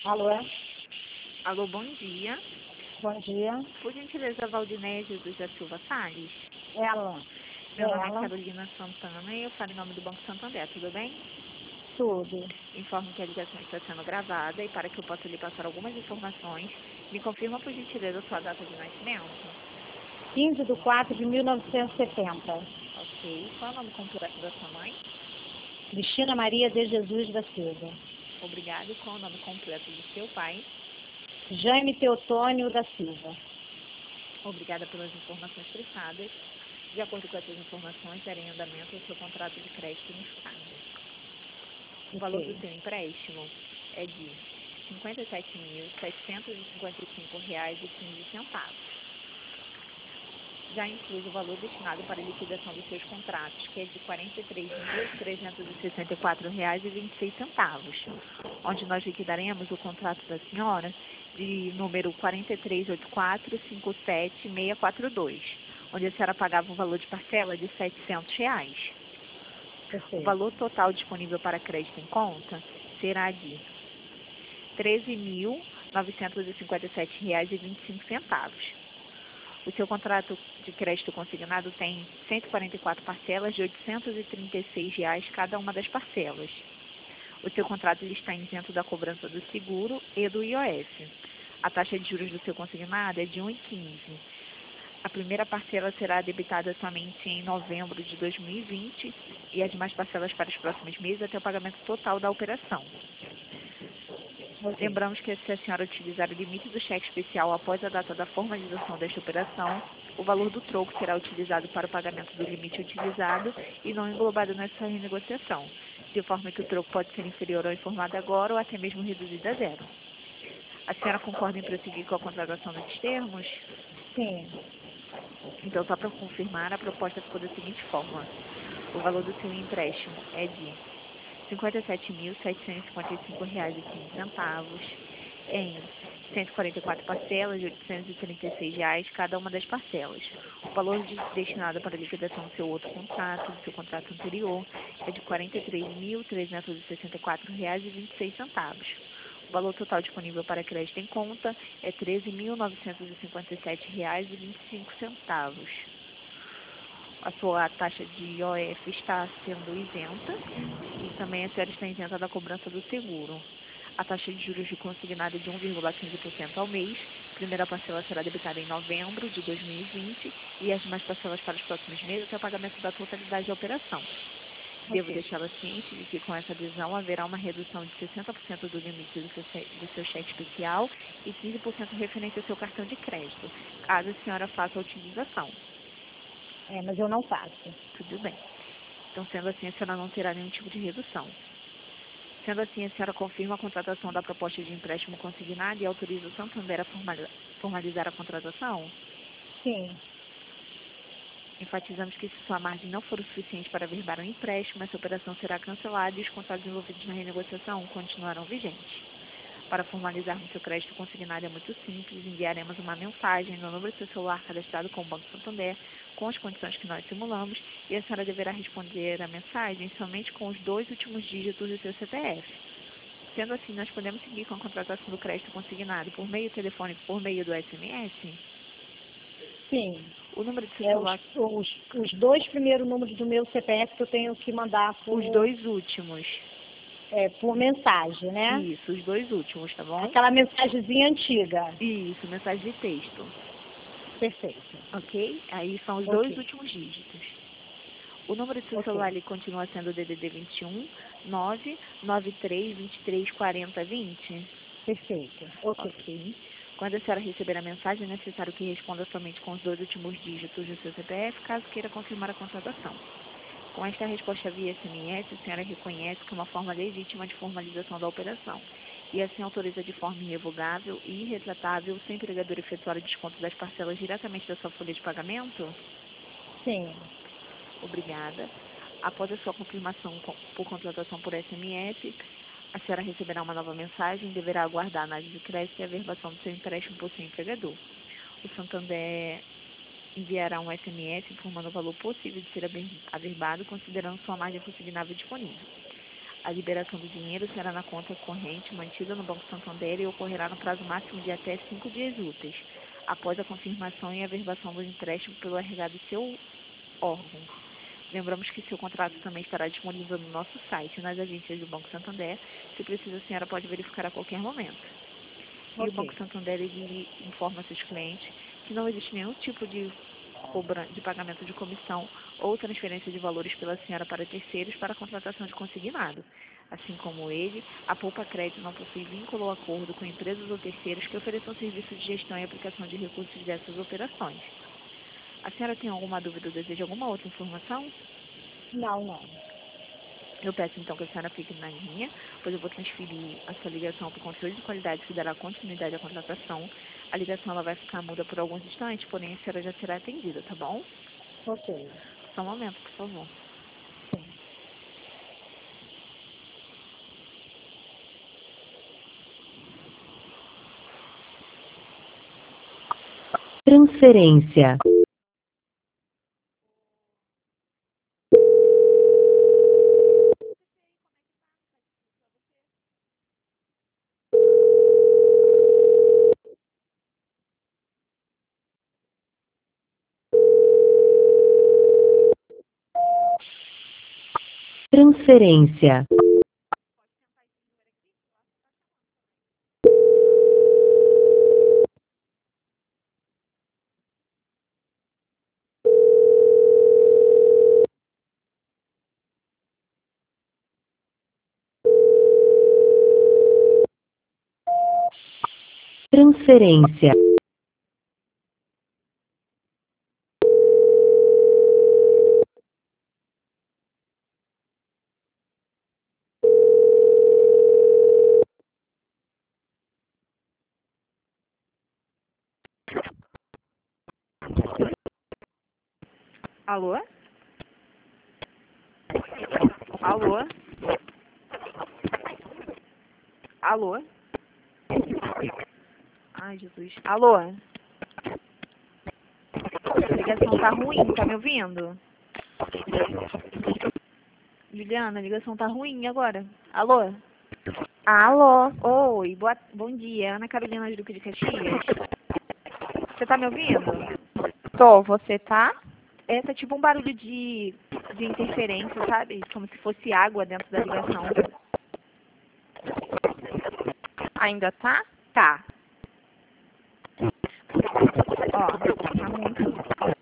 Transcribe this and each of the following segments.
Alô? Alô, bom dia. Bom dia. Por gentileza, Valdinéia Jesus da Silva Salles. Ela. Meu nome é Ela. Carolina Santana e eu falo em nome do Banco Santander, tudo bem? Tudo. Informo que a ligação está sendo gravada e para que eu possa lhe passar algumas informações, me confirma por gentileza a sua data de nascimento. 15/4/1970. Ok. Qual é o nome completo da sua mãe? Cristina Maria de Jesus da Silva. Obrigada. E qual é o nome completo do seu pai? Jaime Teotônio da Silva. Obrigada pelas informações prestadas. De acordo com essas informações, era em andamento o seu contrato de crédito no Estado. O valor do seu empréstimo é de R$ 57.755,15. Já inclui o valor destinado para a liquidação dos seus contratos, que é de R$ 43.364,26, onde nós liquidaremos o contrato da senhora de número 438457642, onde a senhora pagava um valor de parcela de R$ 700. Perfeito. O valor total disponível para crédito em conta será de R$ 13.957,25. O seu contrato de crédito consignado tem 144 parcelas de R$ 836 cada uma das parcelas. O seu contrato está isento da cobrança do seguro e do IOF. A taxa de juros do seu consignado é de 1,15. A primeira parcela será debitada somente em novembro de 2020 e as demais parcelas para os próximos meses até o pagamento total da operação. Lembramos que se a senhora utilizar o limite do cheque especial após a data da formalização desta operação, o valor do troco será utilizado para o pagamento do limite utilizado e não englobado nessa renegociação, de forma que o troco pode ser inferior ao informado agora ou até mesmo reduzido a zero. A senhora concorda em prosseguir com a contratação nos termos? Sim. Então, só para confirmar, a proposta ficou da seguinte forma. O valor do seu empréstimo é de R$ 57.755,15 em 144 parcelas de R$ 836 cada uma das parcelas. O valor destinado para a liquidação do seu outro contrato, do seu contrato anterior, é de R$ 43.364,26. O valor total disponível para crédito em conta é R$ 13.957,25. A sua taxa de IOF está sendo isenta e também a senhora está isenta da cobrança do seguro. A taxa de juros de consignado é de 1,15% ao mês. A primeira parcela será debitada em novembro de 2020 e as demais parcelas para os próximos meses até o pagamento da totalidade da operação. Devo deixá-la ciente de que com essa adesão haverá uma redução de 60% do limite do seu cheque especial e 15% referente ao seu cartão de crédito, caso a senhora faça a utilização. Mas eu não faço. Tudo bem. Então, sendo assim, a senhora não terá nenhum tipo de redução. Sendo assim, a senhora confirma a contratação da proposta de empréstimo consignado e autoriza o Santander a formalizar a contratação? Sim. Enfatizamos que se sua margem não for o suficiente para averbar o empréstimo, essa operação será cancelada e os contratos envolvidos na renegociação continuarão vigentes. Para formalizarmos seu crédito consignado é muito simples, enviaremos uma mensagem no número do seu celular cadastrado com o Banco Santander, com as condições que nós simulamos, e a senhora deverá responder a mensagem somente com os 2 últimos dígitos do seu CPF. Sendo assim, nós podemos seguir com a contratação do crédito consignado por meio telefônico, por meio do SMS? Sim. O número do seu celular... Os 2 primeiros números do meu CPF que eu tenho que mandar por... Os 2 últimos. Por mensagem, né? Isso, os 2 últimos, tá bom? Aquela mensagenzinha antiga. Isso, mensagem de texto. Perfeito. Ok? Aí são os 2 últimos dígitos. O número do seu celular ele continua sendo o DDD 21 993 23 40 20? Perfeito. Ok. Quando a senhora receber a mensagem, é necessário que responda somente com os 2 últimos dígitos do seu CPF, caso queira confirmar a contratação. Com esta resposta via SMS, a senhora reconhece que é uma forma legítima de formalização da operação e assim autoriza de forma irrevogável e irretratável o seu empregador efetuar o desconto das parcelas diretamente da sua folha de pagamento? Sim. Obrigada. Após a sua confirmação por contratação por SMS, a senhora receberá uma nova mensagem e deverá aguardar a análise de crédito e a averbação do seu empréstimo por seu empregador. O Santander enviará um SMS informando o valor possível de ser averbado, considerando sua margem consignável disponível. A liberação do dinheiro será na conta corrente mantida no Banco Santander e ocorrerá no prazo máximo de até 5 dias úteis, após a confirmação e averbação do empréstimo pelo RH do seu órgão. Lembramos que seu contrato também estará disponível no nosso site, nas agências do Banco Santander. Se precisa, a senhora pode verificar a qualquer momento. E o Banco Santander ele informa seus clientes que não existe nenhum tipo de pagamento de comissão ou transferência de valores pela senhora para terceiros para a contratação de consignado. Assim como ele, a Poupa Crédito não possui vínculo ou acordo com empresas ou terceiros que ofereçam serviço de gestão e aplicação de recursos dessas operações. A senhora tem alguma dúvida ou deseja alguma outra informação? Não. Eu peço então que a senhora fique na linha, pois eu vou transferir a sua ligação para o controle de qualidade que dará continuidade à contratação. A ligação ela vai ficar muda por alguns instantes, porém a senhora já será atendida, tá bom? Ok. Só um momento, por favor. Transferência. Transferência. Transferência. Alô? Alô? Alô? Ai, Jesus. Alô? A ligação tá ruim, tá me ouvindo? Juliana, a ligação tá ruim agora. Alô? Alô, Oi, bom dia. Ana Carolina Duque de Caxias. Você tá me ouvindo? tô, você tá? Tá tipo um barulho de interferência, sabe? Como se fosse água dentro da ligação. Ainda tá? Tá. Ó, tá muito.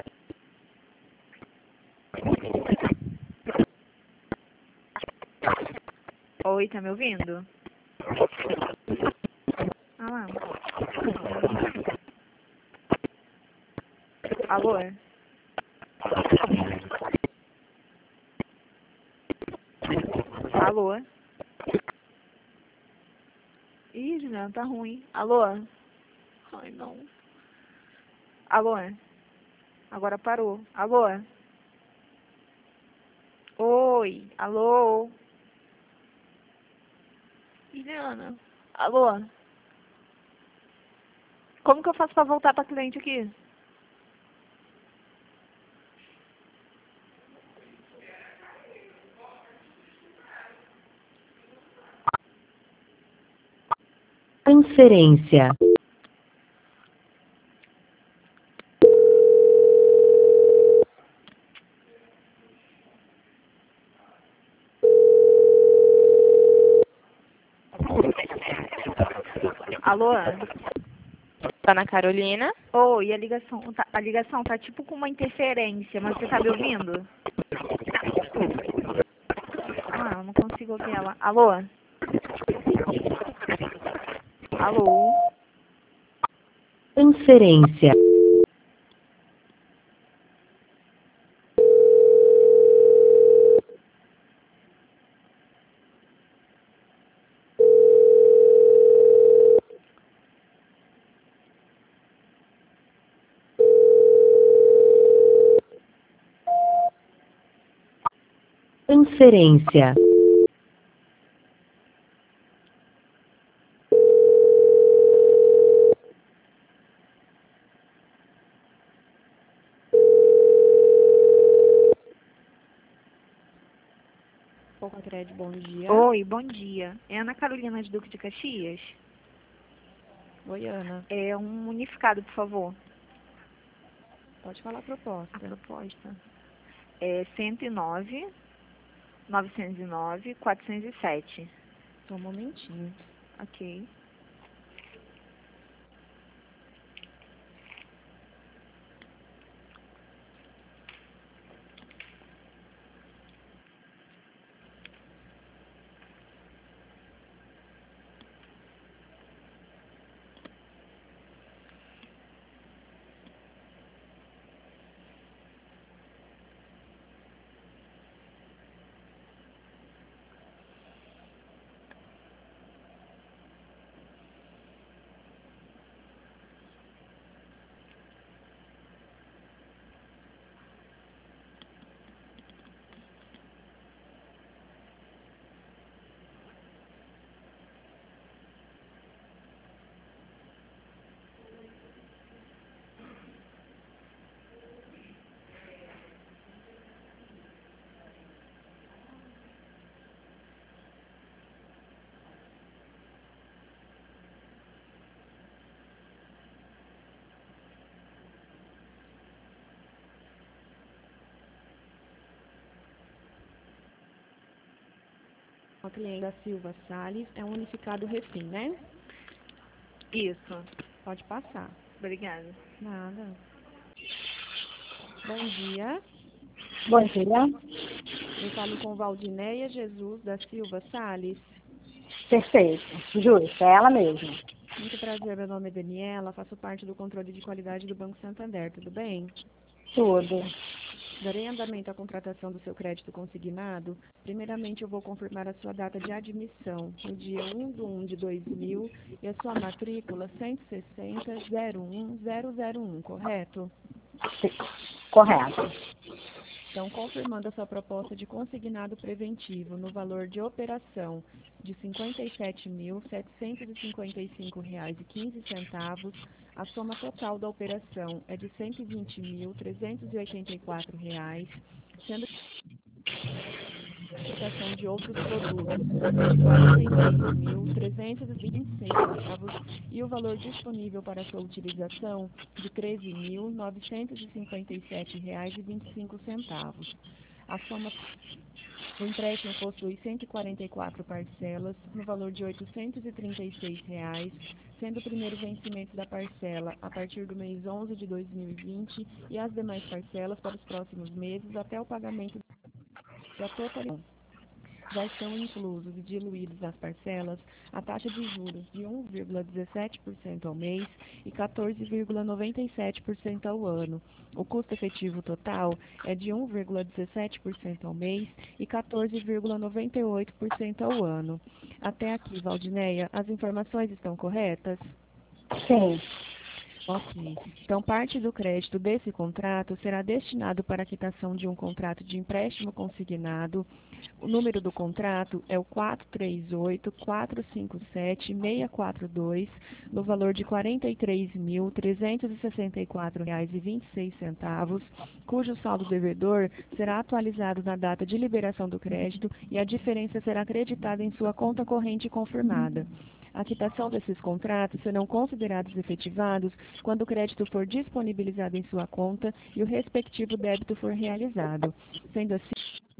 Oi, tá me ouvindo? Ah lá. Alô? Alô? Ih, Juliana, tá ruim. Alô? Ai, não. Alô? Agora parou. Alô? Oi, alô? Juliana? Alô? Como que eu faço pra voltar pra cliente aqui? Transferência. Alô? Ana Carolina? Oi, a ligação tá tipo com uma interferência, mas você tá me ouvindo? Ah, eu não consigo ouvir ela. Alô? Alô? Transferência. Transferência. Pouco Cicred, bom dia. Oi, bom dia. É Ana Carolina de Duque de Caxias? Oi, Ana. É um unificado, por favor. Pode falar a proposta. A proposta é 109, 909, 407. Só um momentinho. Ok. A cliente da Silva Salles é um unificado refém, né? Isso. Pode passar. Obrigada. Nada. Bom dia. Bom dia. Eu falo com Valdinéia Jesus da Silva Salles. Perfeito. Justo, é ela mesma. Muito prazer, meu nome é Daniela, faço parte do controle de qualidade do Banco Santander, tudo bem? Tudo. Darei andamento à contratação do seu crédito consignado. Primeiramente, eu vou confirmar a sua data de admissão, no dia 1/1/2000, e a sua matrícula 160.01001, correto? Sim. Correto. Então, confirmando a sua proposta de consignado preventivo no valor de operação de R$ 57.755,15, a soma total da operação é de R$ 120.384, sendo a aplicação de outros produtos de R$ 46.326 e o valor disponível para sua utilização de R$ 13.957,25. A soma do empréstimo possui 144 parcelas, no valor de R$ 836, sendo o primeiro vencimento da parcela a partir do mês 11 de 2020 e as demais parcelas para os próximos meses até o pagamento da totalidade. Já estão inclusos e diluídos nas parcelas a taxa de juros de 1,17% ao mês e 14,97% ao ano. O custo efetivo total é de 1,17% ao mês e 14,98% ao ano. Até aqui, Valdinéia, as informações estão corretas? Sim. Ok. Então, parte do crédito desse contrato será destinado para a quitação de um contrato de empréstimo consignado. O número do contrato é o 438-457-642, no valor de R$ 43.364,26, cujo saldo devedor será atualizado na data de liberação do crédito e a diferença será acreditada em sua conta corrente confirmada. A quitação desses contratos serão considerados efetivados quando o crédito for disponibilizado em sua conta e o respectivo débito for realizado. Sendo assim,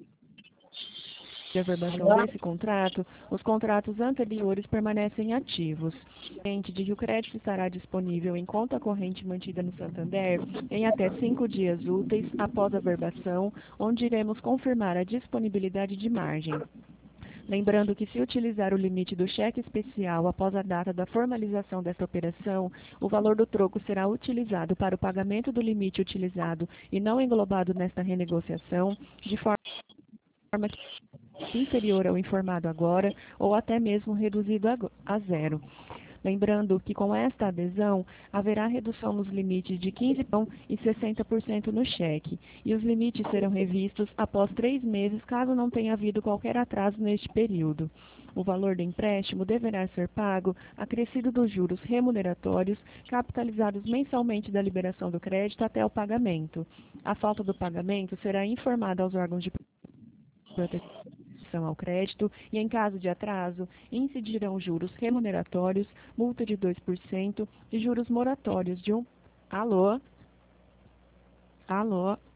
de averbação desse contrato, os contratos anteriores permanecem ativos. Ciente de que o crédito estará disponível em conta corrente mantida no Santander em até 5 dias úteis após a averbação, onde iremos confirmar a disponibilidade de margem. Lembrando que, se utilizar o limite do cheque especial após a data da formalização desta operação, o valor do troco será utilizado para o pagamento do limite utilizado e não englobado nesta renegociação, de forma que inferior ao informado agora, ou até mesmo reduzido a zero. Lembrando que com esta adesão, haverá redução nos limites de 15% e 60% no cheque, e os limites serão revistos após 3 meses, caso não tenha havido qualquer atraso neste período. O valor do empréstimo deverá ser pago acrescido dos juros remuneratórios, capitalizados mensalmente da liberação do crédito até o pagamento. A falta do pagamento será informada aos órgãos de proteção relação ao crédito e, em caso de atraso, incidirão juros remuneratórios, multa de 2% e juros moratórios de Alô? Alô?